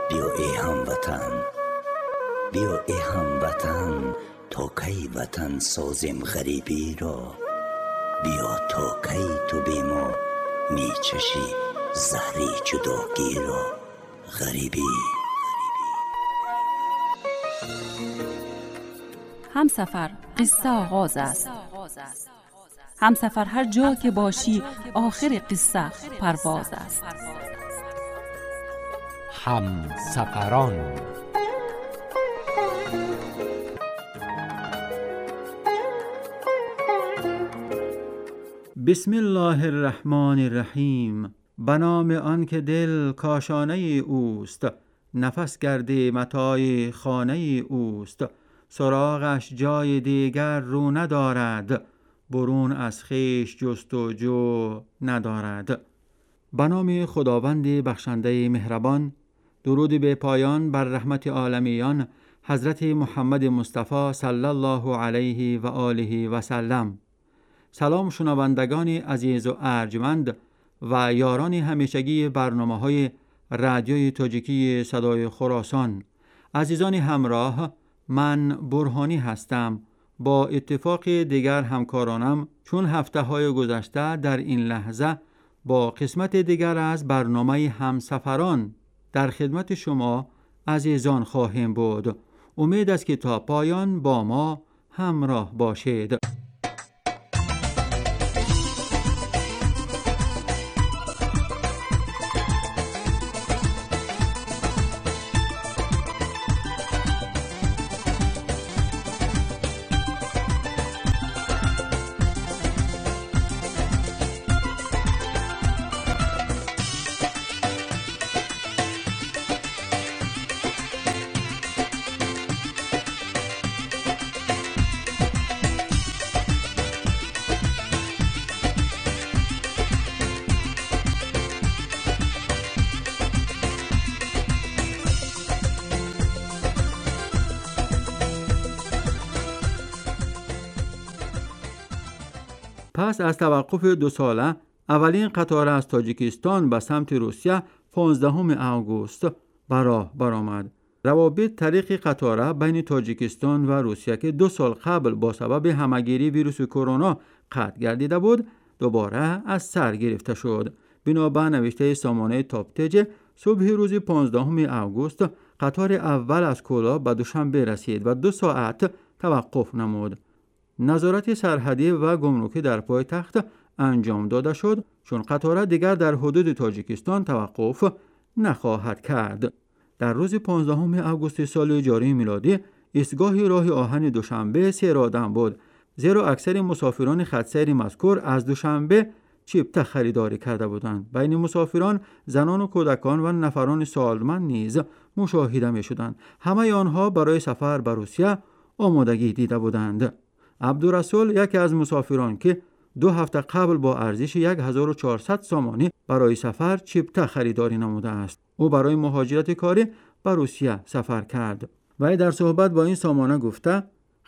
بیا ای هموطن، بیا ای هموطن، تا کی وطن سازیم غریبی را. بیا تا کی تو بی ما می چشی زهری جداگی را. غریبی همسفر قصه آغاز است. همسفر هر جا که باشی آخر قصه پرواز است. همسفران. بسم الله الرحمن الرحیم. به نام آن که دل کاشانه اوست، نفس گرده متاع خانه اوست. سراغش جای دیگر رو ندارد، برون از خویش جستجو ندارد. به نام خداوند بخشنده مهربان. درود به پایان بر رحمت عالمیان حضرت محمد مصطفی صلی الله علیه و آله و سلم. سلام شنوندگان عزیز و ارجمند و یاران همیشگی برنامه‌های رادیوی تاجیکی صدای خراسان. عزیزان همراه، من برهانی هستم. با اتفاق دیگر همکارانم چون هفته‌های گذشته در این لحظه با قسمت دیگر از برنامه همسفران در خدمت شما عزیزان خواهیم بود. امید است که تا پایان با ما همراه باشید. پس از توقف 2 ساله اولین قطار از تاجیکستان به سمت روسیه 15 آگوست به راه برآمد. روابط طریق قطار بین تاجیکستان و روسیه که 2 سال قبل با سبب همهگیری ویروس کرونا قطع گردیده بود دوباره از سر گرفته شد. بنابر نوشته سامانه تاپتج صبح روز 15 آگوست قطار اول از کولا به دوشنبه رسید و 2 ساعت توقف نمود. نظارت سرحدی و گمرکی در پایتخت انجام داده شد چون قطار دیگر در حدود تاجیکستان توقف نخواهد کرد. در روز 15 آگوست سال جاری میلادی ایستگاه راه آهن دوشنبه سیرآدم بود، زیرا اکثر مسافران خط‌سیر مذکور از دوشنبه چیپته خریداری کرده بودند. بین مسافران زنان و کودکان و نفران سالمند نیز مشاهده می شدند. همه آنها برای سفر به روسیه آمادگی دیده بودند. عبدالرسول یکی از مسافران که 2 هفته قبل با ارزش 1400 سامانی برای سفر چیپته خریداری نموده است. او برای مهاجرت کاری به روسیه سفر کرد. و در صحبت با این سامانه گفته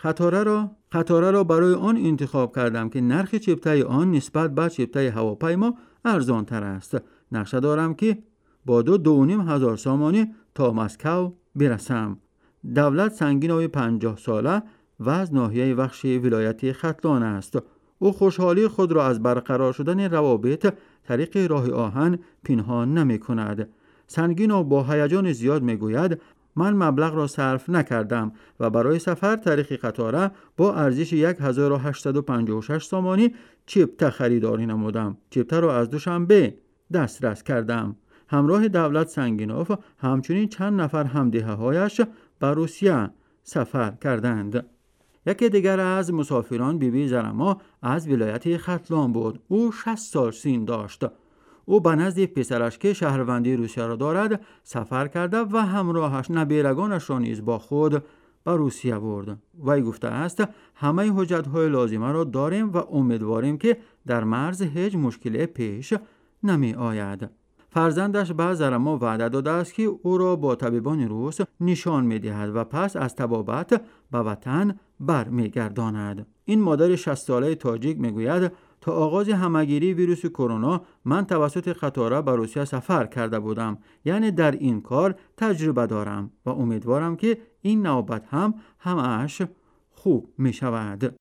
قطاره را برای آن انتخاب کردم که نرخ چیپته آن نسبت به چیپته هواپیما ارزان تر است. نقشه دارم که با 2,500 سامانی تا مسکو برسم. دولت سنگینوی 50 ساله و از ناحیه وخش ولایت ختلان است. او خوشحالی خود را از برقرار شدن روابط طریق راه آهن پنهان نمی کند. سنگینو با هیجان زیاد می گوید من مبلغ را صرف نکردم و برای سفر طریق قطاره با ارزش 1856 سامانی چیپته خریداری نمودم. چیپته را از دوشنبه دسترس کردم. همراه دولت سنگینوف همچنین چند نفر همدیه هایش به روسیه سفر کردند. یکی دیگر از مسافران بیبی زرما از ولایت ختلان بود. او 60 سال سن داشت. او به نزد پسرش که شهروندی روسیه را دارد سفر کرده و همراهش نبیرگانش را نیز با خود به روسیه برد. وی گفته است همه حجت‌های لازمه را داریم و امیدواریم که در مرز هیچ مشکلی پیش نمی آید. فرزندش به زرما وعده داده است که او را با طبیبان روس نشان می دهد و پس از طبابت به وطن بر می گرداند. این مادر 60 ساله تاجیک می گوید تا آغاز همهگیری ویروس کرونا من توسط قطاره به روسیه سفر کرده بودم. یعنی در این کار تجربه دارم و امیدوارم که این نوبت هم همش خوب می شود.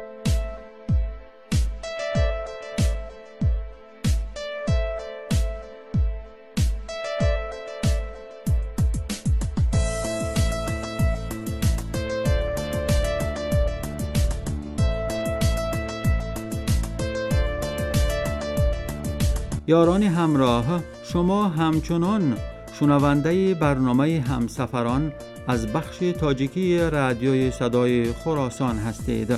یاران همراه، شما همچنان شنونده برنامه همسفران از بخش تاجیکی رادیوی صدای خراسان هستید.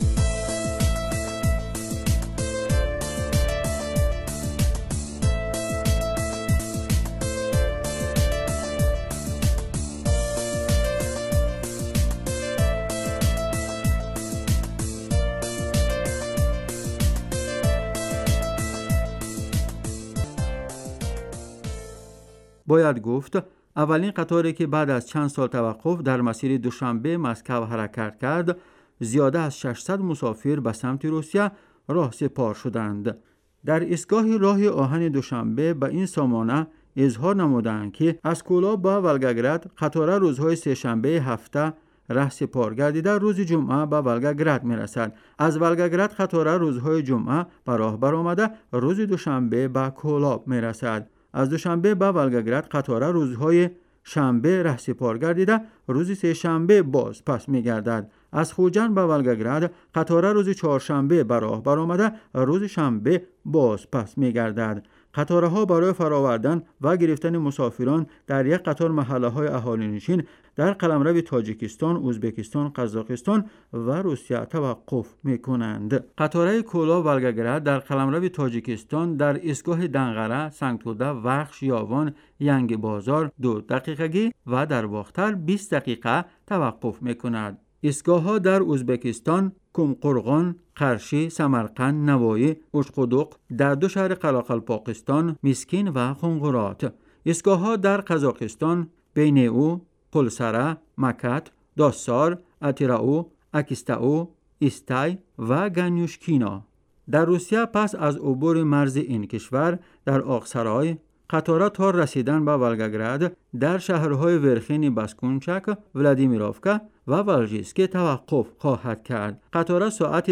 باید گفت اولین قطاری که بعد از چند سال توقف در مسیر دوشنبه مسکو حرکت کرد، زیاده از 600 مسافر به سمت روسیه راه سپار شدند. در ایستگاه راه آهن دوشنبه به این سامانه اظهار نمودند که از کولا به ولگاگراد قطار روزهای سه‌شنبه هفته راه سپار گردیده روز جمعه به ولگاگراد میرسد. از ولگاگراد قطار روزهای جمعه به راه برآمده روز دوشنبه به کولا میرسد. از دوشنبه به ولگاگراد قطار روزهای شنبه راه سپار گردیده روز سه شنبه باز پس میگردد. از خوجند به ولگاگراد قطار روز چهارشنبه به راه برآمده روز شنبه باز پس میگردد. قطارها برای فراوردن و گرفتن مسافران در یک قطار محله‌های اهالی نشین در قلمرو تاجیکستان، ازبکستان، قزاقستان و روسیه توقف می‌کنند. قطار کولا ولگاگراد در قلمرو تاجیکستان در ایستگاه دنقره، سنگتوده، وخش، یاوان، ینگ بازار 2 دقیقگی و در باختر 20 دقیقه توقف می‌کند. ایستگاه‌ها در ازبکستان، کمقرغان، قرشی، سمرقند، نوایی، اشقدوق، در 2 شهر قلاقلپاکستان، میسکین و خنگورات. ایستگاه‌ها در قزاقستان، بینئو، قلسره، مکت، داستار، اتیراو، اکیستاو، ایستای و گنیوشکینا. در روسیه پس از عبور مرز این کشور در آقسرای، قطار تا رسیدن به ولگاگراد در شهرهای ورخین باسکونچک، ولادیمیروفکا و ولژیسک توقف خواهد کرد. قطار ساعت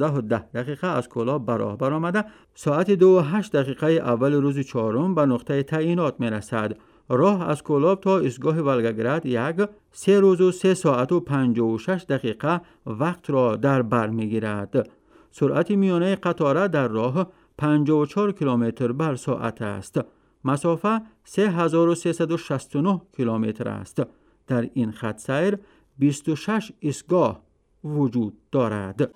12:10 از کولا به راه برآمده ساعت 2:08 اول روز چهارم به نقطه تعیینات میرسد. راه از کولا تا ایستگاه ولگاگراد یک 3 روز و 3 ساعت و 56 دقیقه وقت را در بر میگیرد. سرعت میانه قطار در راه 54 کیلومتر بر ساعت است. مسافه 3369 کیلومتر است. در این خط سیر 26 ایستگاه وجود دارد.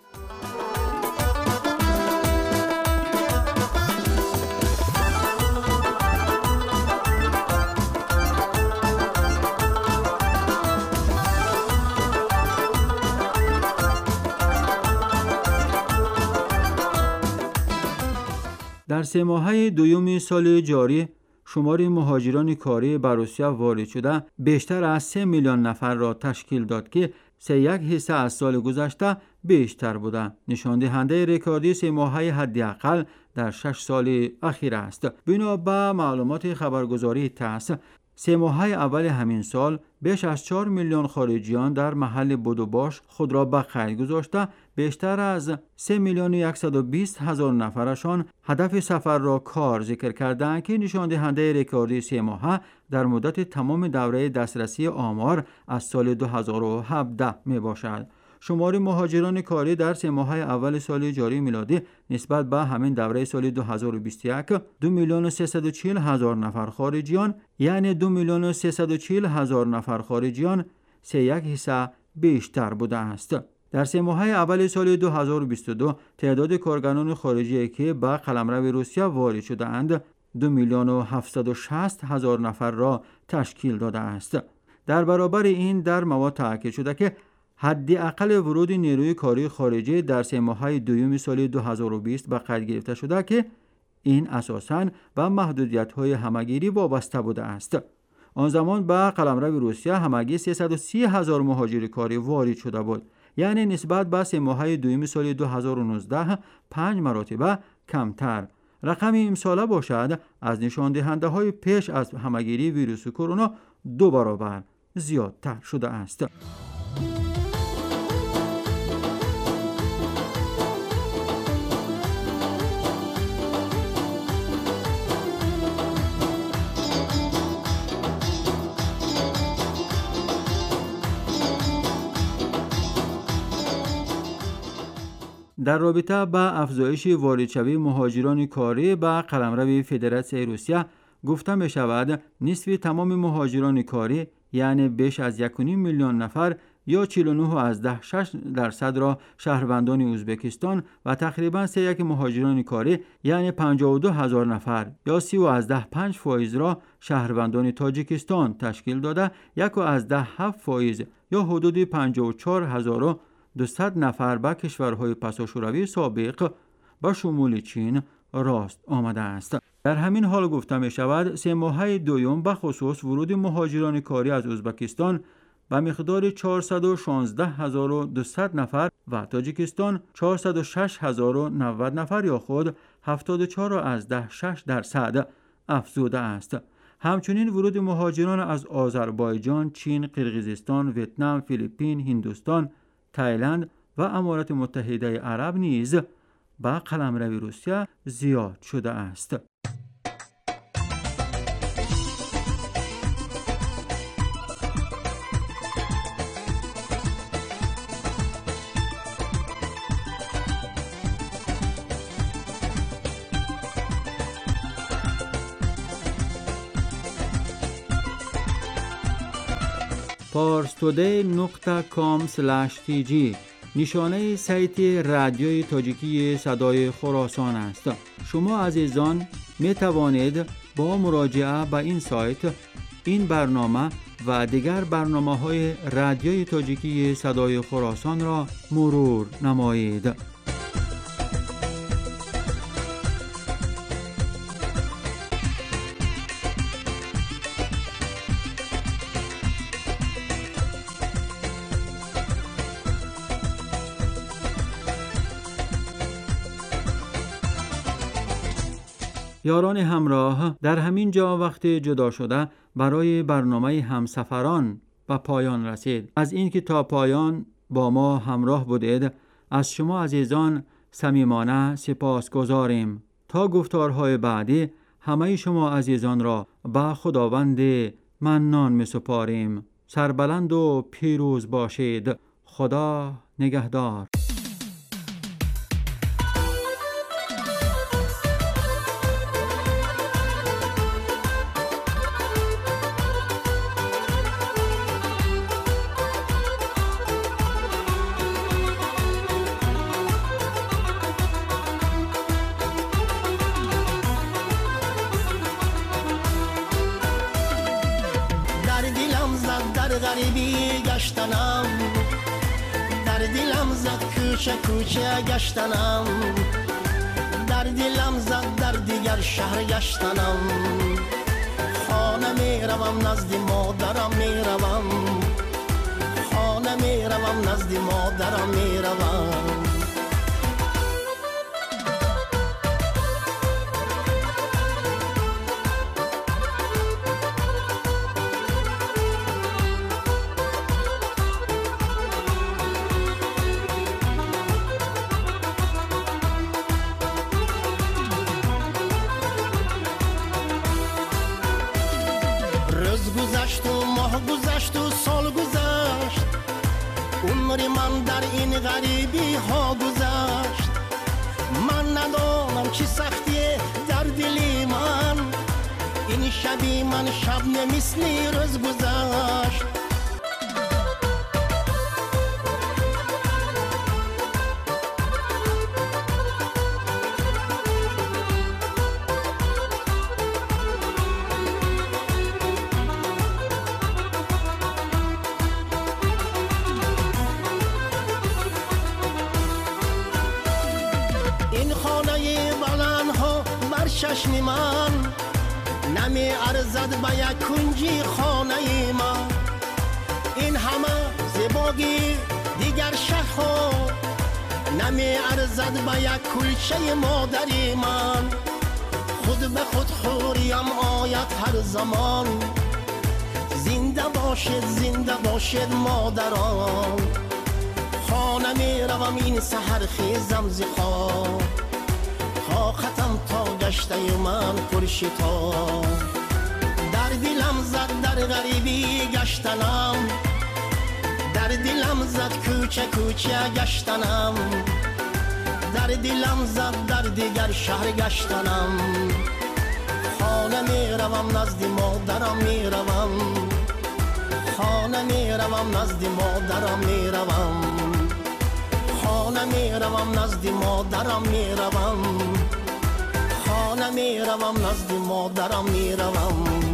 در 3 ماهه دوم سال جاری شمار مهاجران کاری به روسیه وارد شده بیشتر از 3 میلیون نفر را تشکیل داد که 3.1% از سال گذشته بیشتر بوده. نشان دهنده رکوردی 3 ماهه حداقل در 6 سال اخیر است. بنا به معلومات خبرگزاری تاس 3 ماهه اول همین سال بیش از 4 میلیون خارجیان در محل بود و باش خود را به قید گذاشته بیشتر از 3,120,000 نفرشان هدف سفر را کار ذکر کردند که نشان دهنده رکوردی 3 ماهه در مدت تمام دوره دسترسی آمار از سال 2017 می باشد. شمار مهاجران کاری در 3 ماهه اول سال جاری میلادی نسبت به همین دوره سال 2021 2,340,000 نفر خارجیان، یعنی 2,340,000 نفر خارجیان 3.1% بیشتر بوده است. در 3 ماهه اول سال 2022 تعداد کارگران خارجی که به قلمرو روسیه وارد شده‌اند 2,760,000 نفر را تشکیل داده است. در برابر این در مواد تاکید شده که حداقل ورود نیروی کاری خارجی در 3 ماهه دوم سال 2020 به قید گرفته شده که این اساساً به محدودیت‌های همگیری وابسته بوده است. آن زمان به قلمرو روسیه همگی 330,000 مهاجر کاری وارد شده بود. یعنی نسبت به 3 ماهه دوم سال 2019 5 مرتبه کمتر. رقم امساله باشد از نشان دهنده های پیش از همهگیری ویروس کرونا 2 برابر زیادتر شده است. در رابطه با افزایش واردشوی مهاجران کاری به قلمرو فدراسیون روسیه گفته می شود نصف تمام مهاجران کاری یعنی بیش از 1.5 میلیون نفر یا 49.6% را شهروندان ازبکستان و تقریباً 3.1 مهاجران کاری یعنی 52,000 نفر یا 30.5% را شهروندان تاجیکستان تشکیل داده 1.7% یا حدود 54,200 نفر به کشورهای پساشوروی سابق با شمول چین راست آمده است. در همین حال گفته می شود 3 ماهه دوم به خصوص ورود مهاجران کاری از ازبکستان به مقدار 416,200 نفر و تاجیکستان 406,090 نفر یا خود 74.6% افزوده است. همچنین ورود مهاجران از آذربایجان، چین، قرقیزستان، ویتنام، فیلیپین، هندوستان، تایلند و امارات متحده عرب نیز به قلمرو روسیه زیاد شده است. parstoday.com/tg نشانه سایت رادیوی تاجیکی صدای خراسان است. شما عزیزان می توانید با مراجعه به این سایت این برنامه و دیگر برنامه‌های رادیوی تاجیکی صدای خراسان را مرور نمایید. یاران همراه، در همین جا وقت جدا شده برای برنامه همسفران به پایان رسید. از اینکه تا پایان با ما همراه بودید از شما عزیزان صمیمانه سپاسگزاریم. تا گفتارهای بعدی همه شما عزیزان را به خداوند منان می‌سپاریم. سربلند و پیروز باشید. خدا نگهدار. در دلم زد کوچه کوچه گشتنم، در دلم زد در دیگر شهر گشتنم. خانه می روم نزد مادرم می روم، خانه می روم نزد مادرم می روم. من در این غریبی ها گذشت، من ندانم چی سختیه در دلی من. این شبی من شب نمیسلی روز گذشت. چشم من نمی ارزد به یک کنجی خانه من. این همه زیبایی دیگر شهر تو نمی ارزد به یک کلچه مادری من. خود به خود حوریم آید هر زمان. زنده باشد مادران. خانه می روم این سحر خیزم ز خواب. طاقتم تا گشته من پرشتا. در دلم زد در غریبی گشتنم. در دلم زد کوچه گشتنم. در دلم زد در دیگر شهر گشتنم. خانه می روم نزد مادرم می روم. خانه می روم نزد مادرم می روم. خانه می روم نزد مادرم می روم. خانه می روم نزد مادرم می روم.